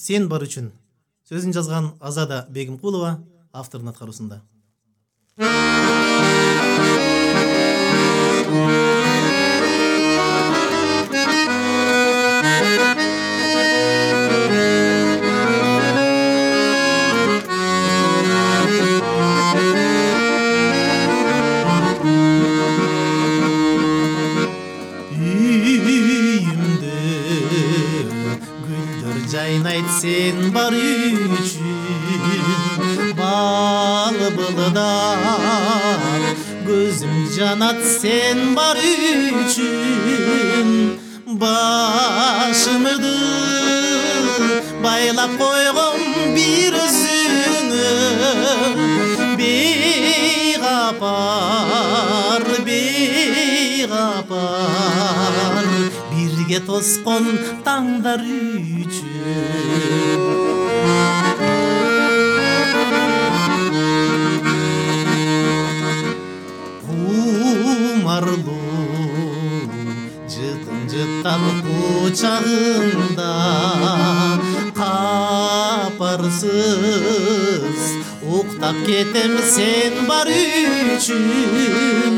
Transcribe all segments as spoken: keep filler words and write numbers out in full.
Сен бар үчүн. Сөзүн жазган Азада Бегимкулова, автордун аткаруусунда. Жайнайт сен бар үчүн, бал былыдап көзүм жанат сен бар үчүн, башымды байлап койгом бир өзүңө, бейгапар бейгапар бирге тоскон таңдар үчүн. Кумарлуу жытын жыттан кучагында, капарсыз уктап кетем сен бар үчүн,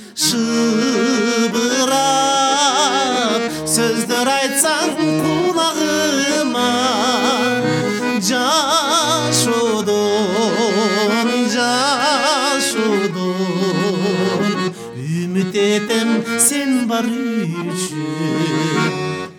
шыбырап сөздөр айтсаң кулагыма, жашоодон жашоодон үмүт этем сен бар үчүн.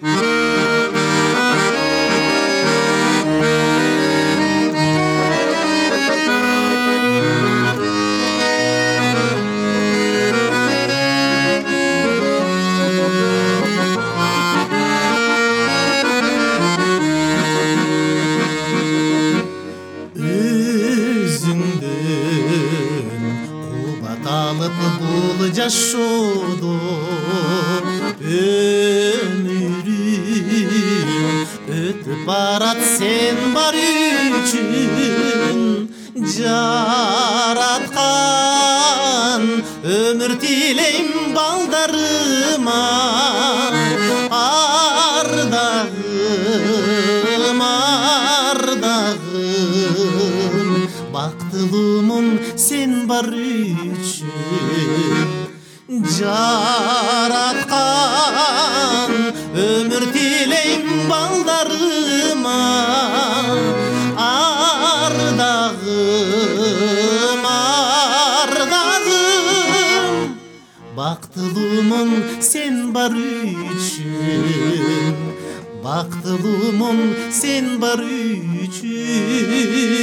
Бул жашоодо өмүрүм өтүп барат сен бар үчүн, жараткан өмүр тилейм балдарыма, ардагым ардагым бактылуумун сен бар үчүн, жараткан өмүр тилейм балдарыма, ардагым ардагым бактылуумун сен бар үчүн, бактылуумун сен бар үчүн.